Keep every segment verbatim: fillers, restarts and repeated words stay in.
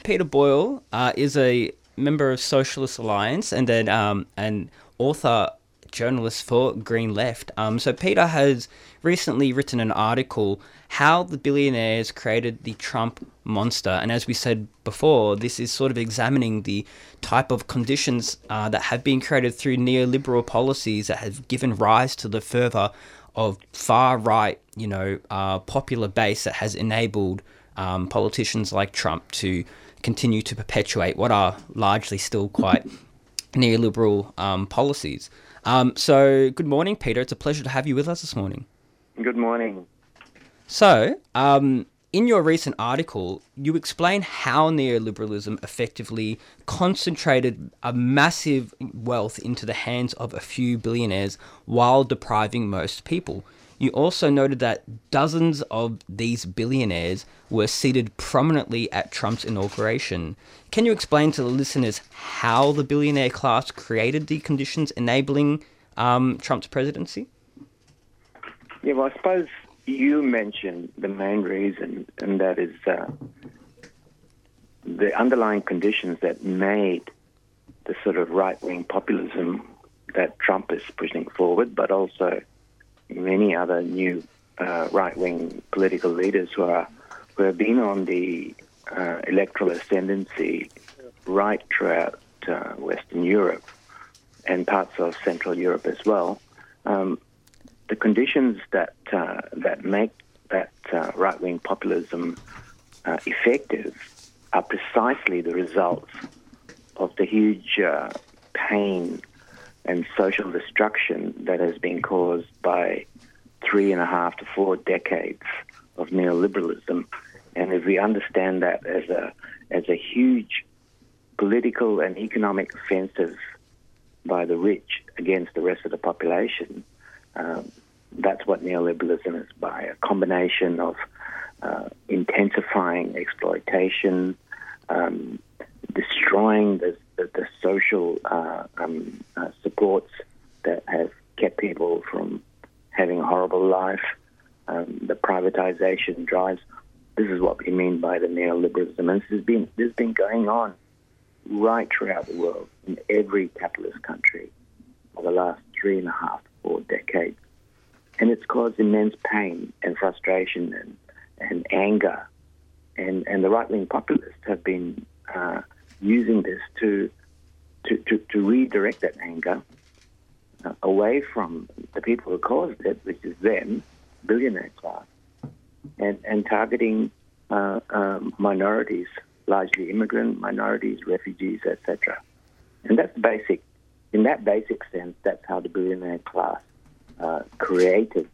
Peter Boyle uh, is a member of Socialist Alliance and then um, an author, journalist for Green Left. Um, so Peter has recently written an article, How the Billionaires Created the Trump Monster. And as we said before, this is sort of examining the type of conditions uh, that have been created through neoliberal policies that have given rise to the fervor of far-right, you know, uh, popular base that has enabled um, politicians like Trump to continue to perpetuate what are largely still quite neoliberal um, policies. Um, so, good morning, Peter. It's a pleasure to have you with us this morning. Good morning. So, um, in your recent article, you explain how neoliberalism effectively concentrated a massive wealth into the hands of a few billionaires while depriving most people. You also noted that dozens of these billionaires were seated prominently at Trump's inauguration. Can you explain to the listeners how the billionaire class created the conditions enabling um, Trump's presidency? Yeah, well, I suppose you mentioned the main reason, and that is uh, the underlying conditions that made the sort of right-wing populism that Trump is pushing forward, but also many other new uh, right-wing political leaders who are who have been on the uh, electoral ascendancy right throughout uh, Western Europe and parts of Central Europe as well. Um, the conditions that uh, that make that uh, right-wing populism uh, effective are precisely the results of the huge uh, pain and social destruction that has been caused by three and a half to four decades of neoliberalism. And if we understand that as a as a huge political and economic offensive by the rich against the rest of the population, um, that's what neoliberalism is by, a combination of uh, intensifying exploitation, um, destroying the, the, the social uh, um, uh, supports that have kept people from having a horrible life, um, the privatization drives. This is what we mean by the neoliberalism. And this has been, this has been going on right throughout the world, in every capitalist country for the last three and a half, four decades. And it's caused immense pain and frustration and, and anger. And, and the right-wing populists have been uh, using this to, to, to, to redirect that anger uh, away from the people who caused it, which is them, billionaire class, and, and targeting uh, um, minorities, largely immigrant minorities, refugees, et cetera. And that's basic. In that basic sense, that's how the billionaire class uh, created,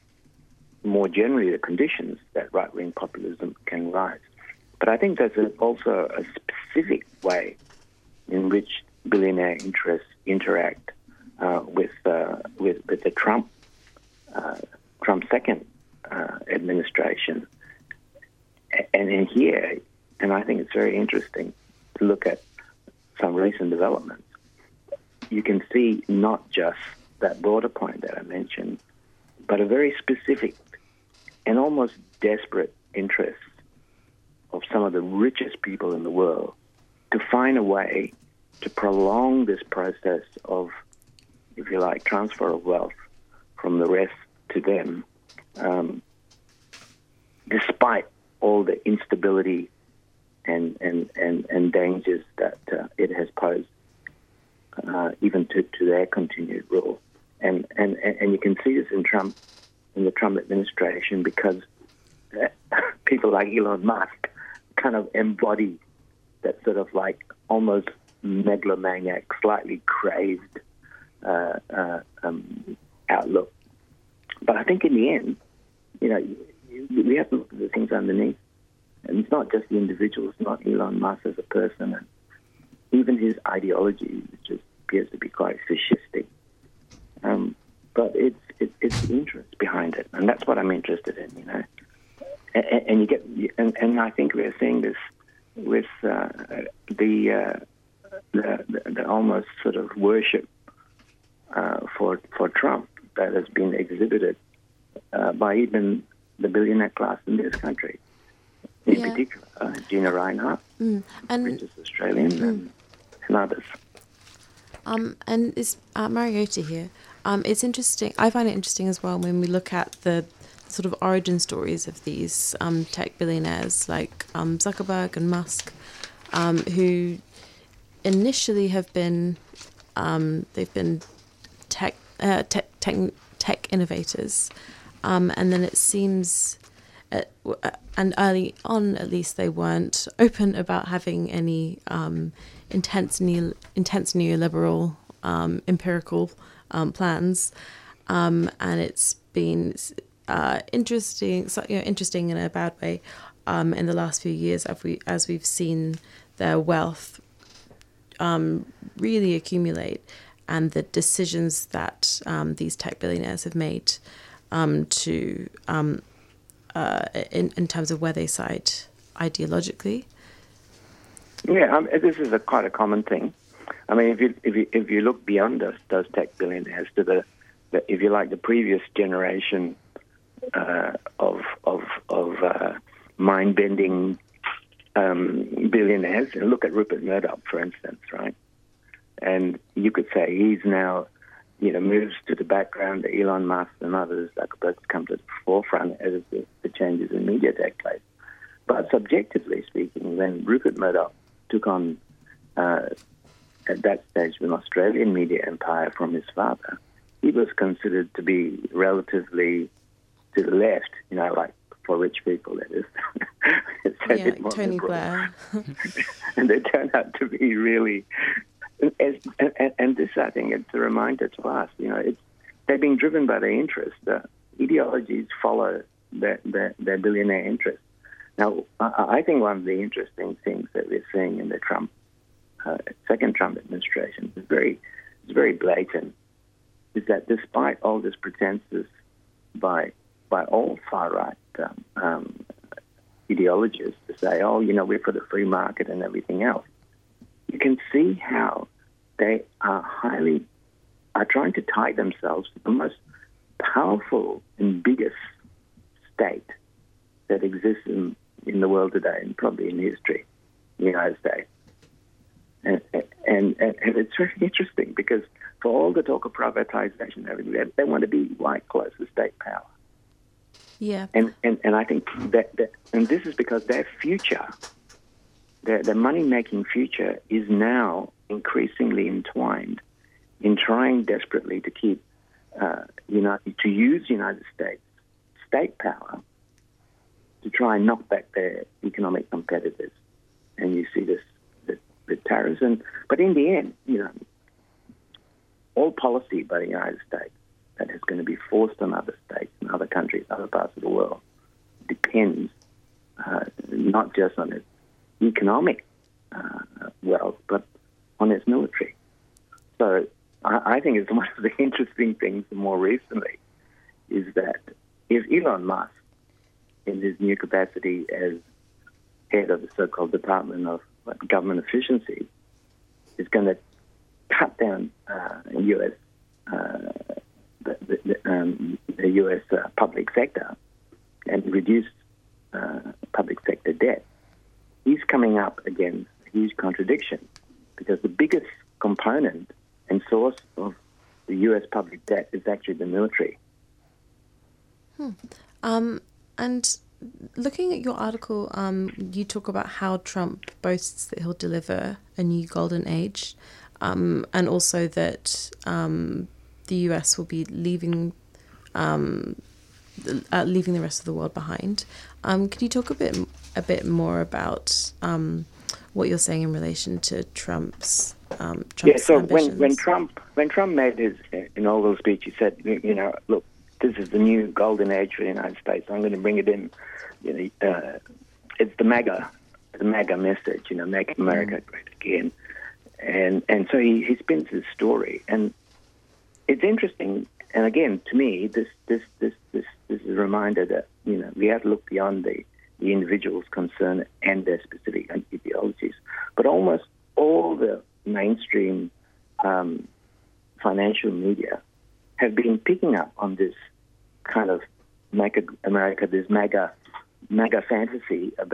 more generally, the conditions that right-wing populism can rise. But I think there's a, also a specific way in which billionaire interests interact uh, with, uh, with with the Trump uh, Trump second uh, administration. And in here, and I think it's very interesting to look at some recent developments, you can see not just that broader point that I mentioned, but a very specific and almost desperate interest of some of the richest people in the world to find a way to prolong this process of, if you like, transfer of wealth from the rest to them, um, despite all the instability and, and, and, and dangers that uh, it has posed, uh, even to, to their continued rule. And, and, and you can see this in Trump, in the Trump administration, because people like Elon Musk kind of embody that sort of like almost megalomaniac, slightly crazed uh, uh, um, outlook. But I think in the end, you know, we have to look at the things underneath. And it's not just the individual, it's not Elon Musk as a person, and even his ideology, which is, appears to be quite fascistic. Um, but it's it, it's the interest behind it, and that's what I'm interested in, you know. And, and you get, and, and I think we're seeing this with uh, the, uh, the, the the almost sort of worship uh, for for Trump that has been exhibited uh, by even the billionaire class in this country. in Yeah. particular, uh, Gina Reinhardt, Mm. And British Australian, and, and others. Um, and it's uh, Mariota here. Um, it's interesting. I find it interesting as well when we look at the sort of origin stories of these um, tech billionaires like um, Zuckerberg and Musk, um, who initially have been um, they've been tech uh, tech tech, tech innovators, um, and then it seems. Uh, and early on, at least, they weren't open about having any um, intense neo, intense neoliberal um, empirical um, plans, um, and it's been uh, interesting, so, you know, interesting in a bad way, um, in the last few years as we as we've seen their wealth um, really accumulate, and the decisions that um, these tech billionaires have made um, to um, uh, in in terms of where they side ideologically. Yeah, um, this is a quite a common thing. I mean, if you if you if you look beyond us, those tech billionaires to the, the if you like, the previous generation uh, of of of uh, mind bending um, billionaires, and look at Rupert Murdoch, for instance, right? And you could say he's now, you know, moves to the background. Elon Musk and others, Zuckerberg's come to the forefront as the, the changes in media take place. But subjectively speaking, when Rupert Murdoch took on, uh, at that stage, an Australian media empire from his father, he was considered to be relatively to the left, you know, like for rich people, that is. It's a Yeah, bit like more Tony liberal. Blair. And they turned out to be really... And, and, and this, I think, it's a reminder to us, you know, it's, they're being driven by their interests. Uh, ideologies follow their, their, their billionaire interests. Now, I, I think one of the interesting things that we're seeing in the Trump, uh, second Trump administration is very, is very blatant, is that despite all this pretenses by, by all far-right um, um, ideologists to say, oh, you know, we're for the free market and everything else, you can see how they are highly, are trying to tie themselves to the most powerful and biggest state that exists in, in the world today, and probably in history, the United States. And, and, and, and it's very interesting because for all the talk of privatization and everything, they, they want to be right close to state power. Yeah. And, and, and I think that, that, and this is because their future, The, the money-making future is now increasingly entwined in trying desperately to keep, uh, United, to use United States state power to try and knock back their economic competitors. And you see this with, with tariffs. And, but in the end, you know, all policy by the United States that is going to be forced on other states and other countries, other parts of the world, depends uh, not just on its economic uh, wealth, but on its military. So I, I think it's one of the interesting things more recently is that if Elon Musk, in his new capacity as head of the so-called Department of Government Efficiency, is going to cut down uh, U S uh, the, the, um, the U S uh, public sector and reduce uh, public sector debt, he's coming up against a huge contradiction because the biggest component and source of the U S public debt is actually the military. Hmm. Um, and looking at your article, um, you talk about how Trump boasts that he'll deliver a new golden age, um, and also that um, the U S will be leaving um, uh, leaving the rest of the world behind. Um, can you talk a bit a bit more about um, what you're saying in relation to Trump's um, Trump's yeah? So ambitions? when when Trump when Trump made his inaugural speech, he said, you know, look, this is the new golden age for the United States. I'm going to bring it in. You know, uh, it's the MAGA, the MAGA message. You know, make America mm. great again. And and so he, he spins his story, and it's interesting. And again, to me, this this this this this is a reminder that, you know, we have to look beyond the, the individual's concern and their specific ideologies. But almost all the mainstream um, financial media have been picking up on this kind of make America, this MAGA MAGA fantasy about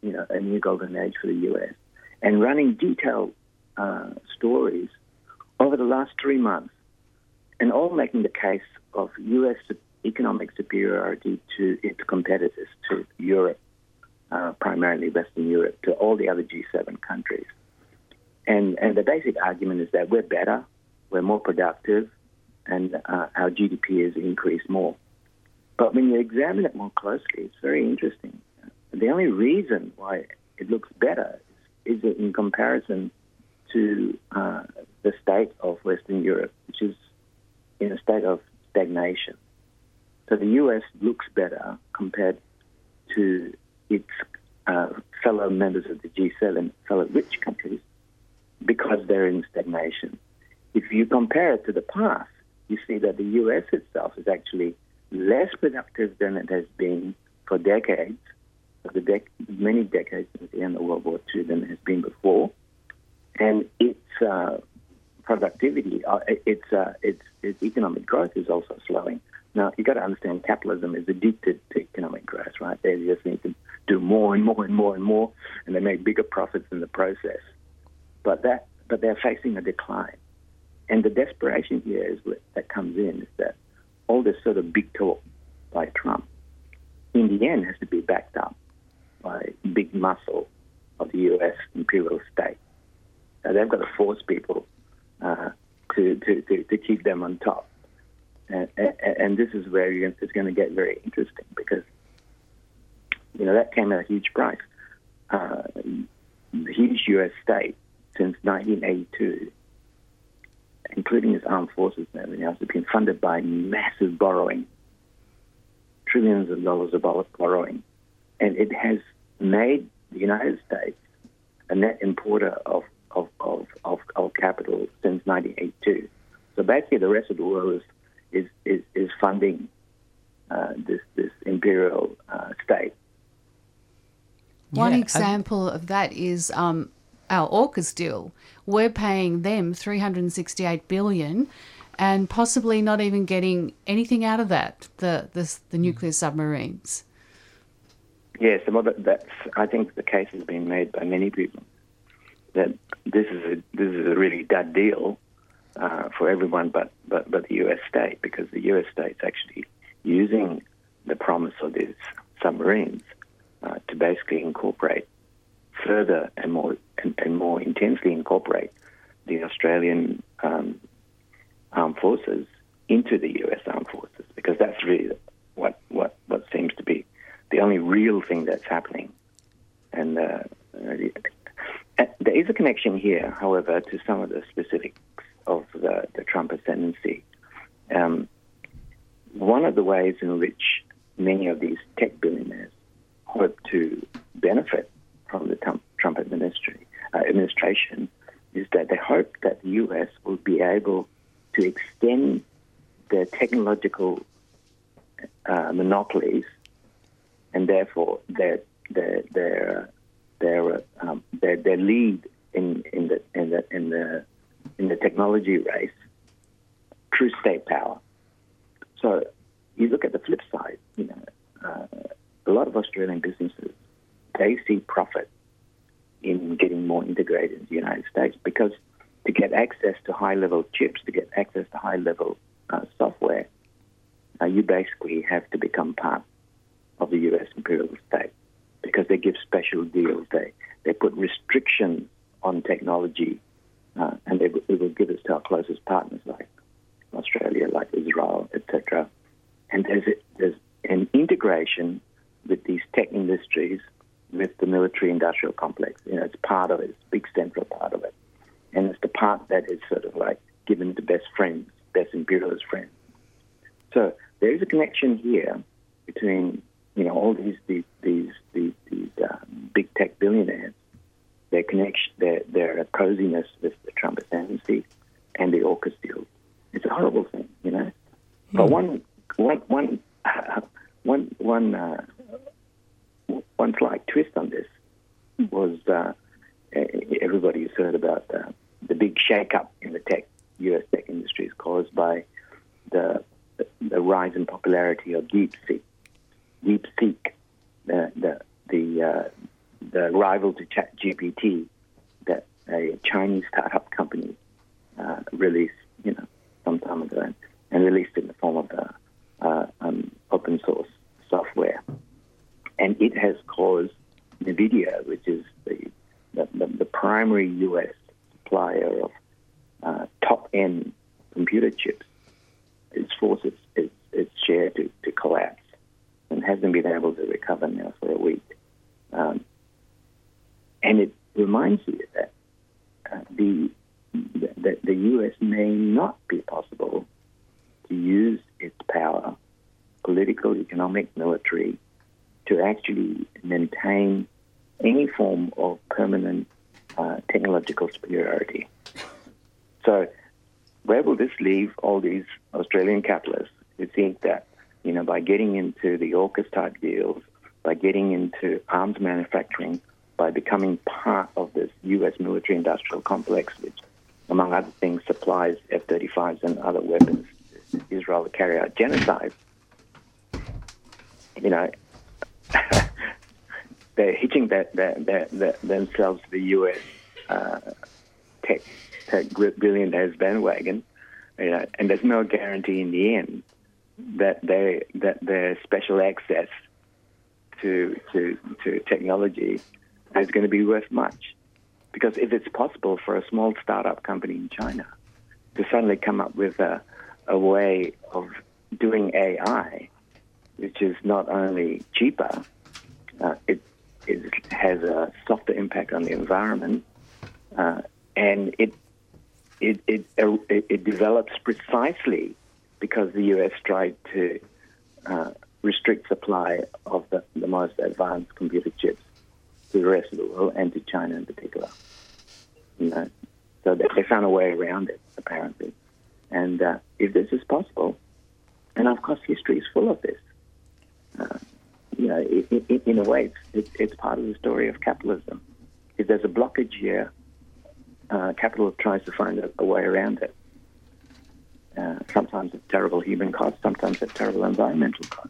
you know, a new golden age for the U S, and running detailed uh, stories over the last three months, and all making the case of U S economic superiority to its competitors, to Europe, uh, primarily Western Europe, to all the other G seven countries. And, and the basic argument is that we're better, we're more productive, and uh, our G D P has increased more. But when you examine it more closely, it's very interesting. The only reason why it looks better is, is in comparison to uh, the state of Western Europe, which is in a state of stagnation. So the U S looks better compared to its uh, fellow members of the G seven, fellow rich countries, because they're in stagnation. If you compare it to the past, you see that the U S itself is actually less productive than it has been for decades, for the dec- many decades since the end of World War Two than it has been before. And its uh, productivity, uh, its, uh, its its economic growth is also slowing. Now, you've got to understand capitalism is addicted to economic growth, right? They just need to do more and more and more and more, and they make bigger profits in the process. But that, but they're facing a decline. And the desperation here is what, that comes in is that all this sort of big talk by Trump, in the end, has to be backed up by big muscle of the U S imperial state. Now, they've got to force people uh, to, to, to, to keep them on top. And, and, and this is where you're, it's going to get very interesting because, you know, that came at a huge price. Uh, the huge U S state since nineteen eighty-two, including its armed forces and everything else, has been funded by massive borrowing, trillions of dollars of borrowing. And it has made the United States a net importer of, of, of, of, of capital since nineteen eighty-two. So basically the rest of the world is is, is, is funding uh, this, this imperial uh, state. One Yeah, example of that is um, our AUKUS deal. We're paying them three hundred sixty-eight billion dollars and possibly not even getting anything out of that, the the, the nuclear submarines. Yes, well, that's, I think the case has been made by many people that this is a, this is a really dud deal uh, for everyone but, but, but the U S state, because the U S state's actually using the promise of these submarines uh, to basically incorporate further and more and, and more intensely incorporate the Australian um, armed forces into the U S armed forces, because that's really what, what, what seems to be the only real thing that's happening. And uh, uh, there is a connection here, however, to some of the specifics of the, the Trump ascendancy. Um, one of the ways in which many of these tech billionaires hope to benefit from the Trump, Trump administration, uh, administration is that they hope that the U S will be able to extend their technological uh, monopolies and therefore their their their their um, their, their lead in, in the in the in the in the technology race through state power. So you look at the flip side. You know, uh, a lot of Australian businesses, they see profit in getting more integrated in the United States, because to get access to high-level chips, to get access to high-level uh, software, uh, you basically have to become part of the U S imperial state, because they give special deals. They they put restrictions on technology, uh, and they, they will give us to our closest partners like Australia, like Israel, et cetera. And there's, there's an integration with these tech industries with the military-industrial complex. You know, it's part of it. It's a big central part of it. And it's the part that is sort of like given to best friends, best imperialist friends. So there is a connection here between, you know, all these these these these, these uh, big tech billionaires, their connection, their their coziness with the Trump ascendancy, and the AUKUS deal. It's a horrible thing, you know. Mm. But one one one uh, one one uh, one slight twist on this was uh, everybody has heard about uh, the big shake-up in the tech U S tech industries caused by the the rise in popularity of DeepSeek. DeepSeek, the the the, uh, the rival to ChatGPT that a Chinese startup company uh, released, you know, some time ago, and, and released in the form of the uh, um, open source software. And it has caused NVIDIA, which is the the, the, the primary U S supplier of uh, top-end computer chips, it's forced its, its, its share to, to collapse and hasn't been able to recover now for a week. Um, and it reminds you that uh, the, the, the U S may not be possible to use its power, political, economic, military, to actually maintain any form of permanent uh, technological superiority. So where will this leave all these Australian capitalists who think that, you know, by getting into the AUKUS-type deals, by getting into arms manufacturing, by becoming part of this U S military-industrial complex, which, among other things, supplies F thirty-fives and other weapons to Israel to carry out genocide, you know, they're hitching that, that, that, that themselves to the U S uh, tech, tech billionaires bandwagon, you know, and there's no guarantee in the end that they that their special access to to to technology is going to be worth much. Because if it's possible for a small startup company in China to suddenly come up with a, a way of doing A I, which is not only cheaper, uh, it, it has a softer impact on the environment, uh, and it it, it it it develops precisely because the U S tried to uh, restrict supply of the, the most advanced computer chips to the rest of the world and to China in particular. You know, so they, they found a way around it, apparently. And uh, if this is possible, and of course history is full of this, uh, you know, it, it, in a way, it's, it, it's part of the story of capitalism. If there's a blockage here, uh, capital tries to find a, a way around it. Uh, sometimes at terrible human cost, sometimes at terrible environmental cost.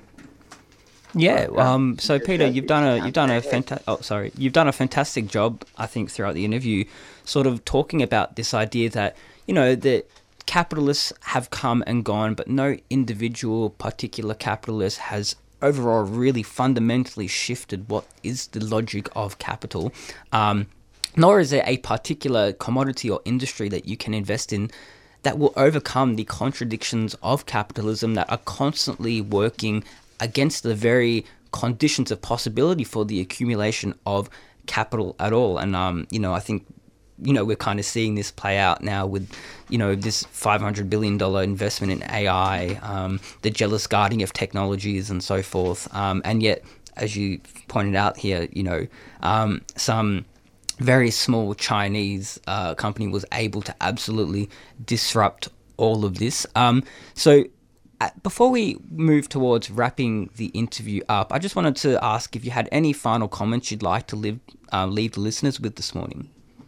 Yeah. Um. So Peter, you've done a you've done a fanta- Oh, sorry. You've done a fantastic job, I think, throughout the interview, sort of talking about this idea that, you know, that capitalists have come and gone, but no individual particular capitalist has overall really fundamentally shifted what is the logic of capital. Um. Nor is there a particular commodity or industry that you can invest in that will overcome the contradictions of capitalism that are constantly working against the very conditions of possibility for the accumulation of capital at all. And, um, you know, I think, you know, we're kind of seeing this play out now with, you know, this five hundred billion dollars investment in A I, um, the jealous guarding of technologies and so forth. Um, and yet, as you pointed out here, you know, um, some very small Chinese uh, company was able to absolutely disrupt all of this. Um, so uh, before we move towards wrapping the interview up, I just wanted to ask if you had any final comments you'd like to live, uh, leave the listeners with this morning.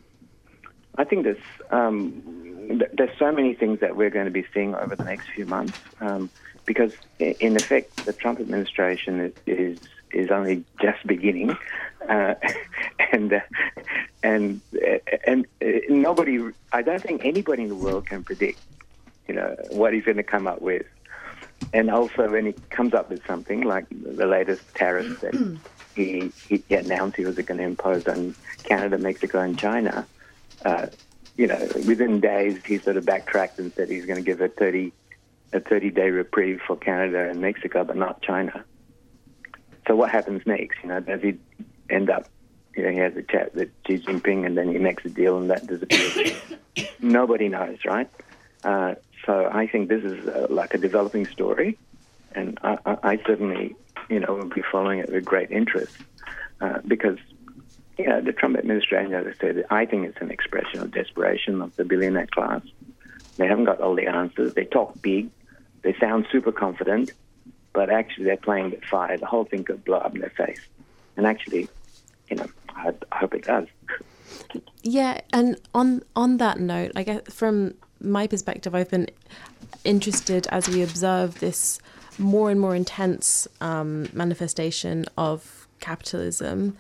I think there's, um, th- there's so many things that we're going to be seeing over the next few months um, because, in effect, the Trump administration is is, is only just beginning. Uh, and uh, and and uh, nobody, I don't think anybody in the world can predict, you know, what he's going to come up with. And also, when he comes up with something like the latest tariffs that he, he announced he was going to impose on Canada, Mexico, and China, uh, you know, within days he sort of backtracked and said he's going to give a thirty a thirty day reprieve for Canada and Mexico, but not China. So what happens next? You know, does he end up, you know, he has a chat with Xi Jinping and then he makes a deal and that disappears? Nobody knows, right? Uh, so I think this is uh, like a developing story, and I, I, I certainly, you know, will be following it with great interest uh, because, you know, the Trump administration, as I said, I think it's an expression of desperation of the billionaire class. They haven't got all the answers. They talk big. They sound super confident, but actually they're playing with fire. The whole thing could blow up in their face. And actually, you know, I, I hope it does. Yeah, and on on that note, I guess from my perspective, I've been interested as we observe this more and more intense um, manifestation of capitalism.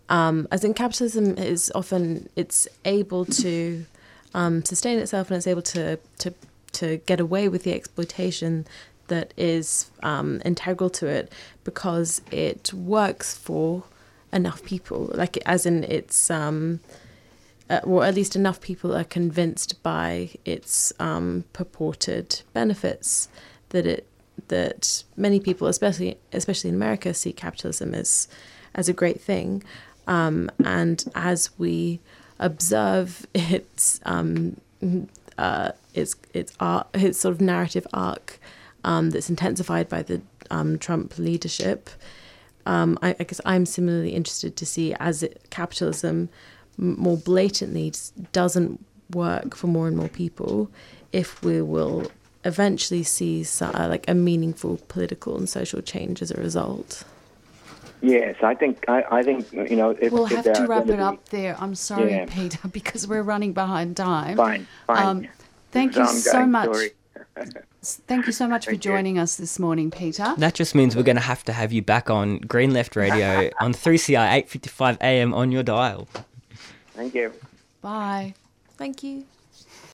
Um, as in capitalism is often, it's able to um, sustain itself, and it's able to, to, to get away with the exploitation that is um, integral to it because it works for enough people, like as in it's, um, uh, or at least enough people are convinced by its um, purported benefits that it that many people, especially especially in America, see capitalism as as a great thing, um, and as we observe its um, uh, its its art, its sort of narrative arc. Um, that's intensified by the um, Trump leadership. Um, I, I guess I'm similarly interested to see as it, capitalism m- more blatantly doesn't work for more and more people, if we will eventually see so, uh, like a meaningful political and social change as a result. Yes, I think I, I think you know. If, We'll if have there to are wrap gonna it be- up there. I'm sorry, Yeah. Peter, because we're running behind time. Fine, fine. Um, thank It's you an so ongoing much. story. Thank you so much for Thank you. joining us this morning, Peter. That just means we're going to have to have you back on Green Left Radio on three C R eight fifty-five A M on your dial. Thank you. Bye. Thank you.